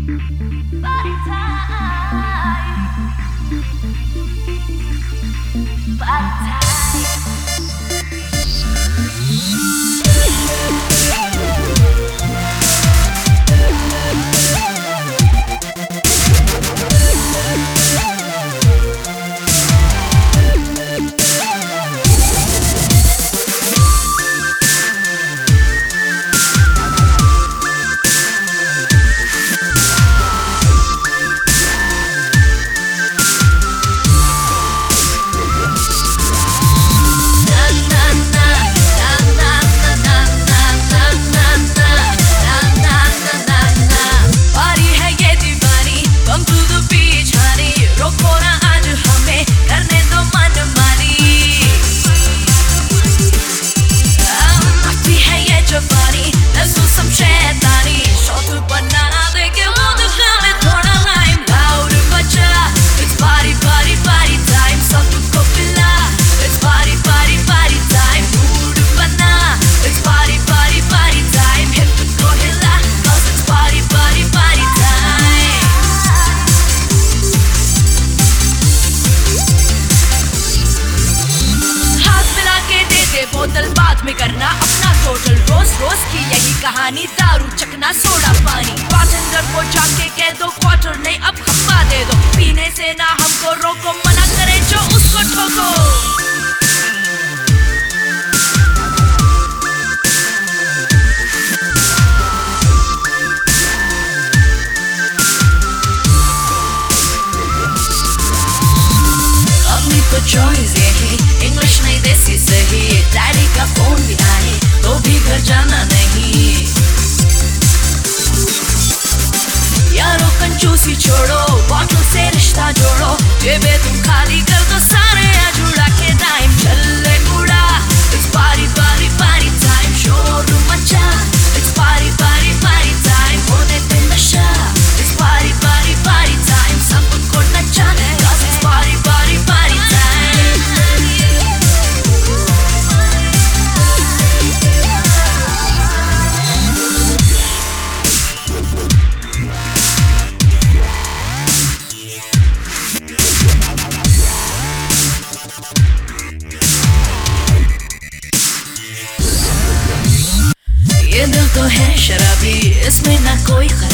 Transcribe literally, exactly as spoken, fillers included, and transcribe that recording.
Party time. Party time. बोतल बाद में करना अपना टोटल, रोज रोज की यही कहानी, दारू चखना सोडा पानी। बारटेंडर को जाके कह दो क्वार्टर नहीं अब खप्पा दे दो, पीने से ना हमको रोको, मना करे जो उसको ठोको। अपनी तो चॉइस यही, इंग्लिश नहीं देसी सही, डैडी का फोन भी आए तो भी घर जाना नहीं। यारों कंजूसी छोड़ो, बॉटल से रिश्ता जोड़ो, जेबें तुम खाली कर दो, सारे आज उड़ा के टाइम चले उड़ा। It's party party party time, शोर मचा। It's party party party time, होने दे नशा। It's party party party time, सबको नचाने। Cause it's party party party time। ये दिल तो है शराबी, इसमें ना कोई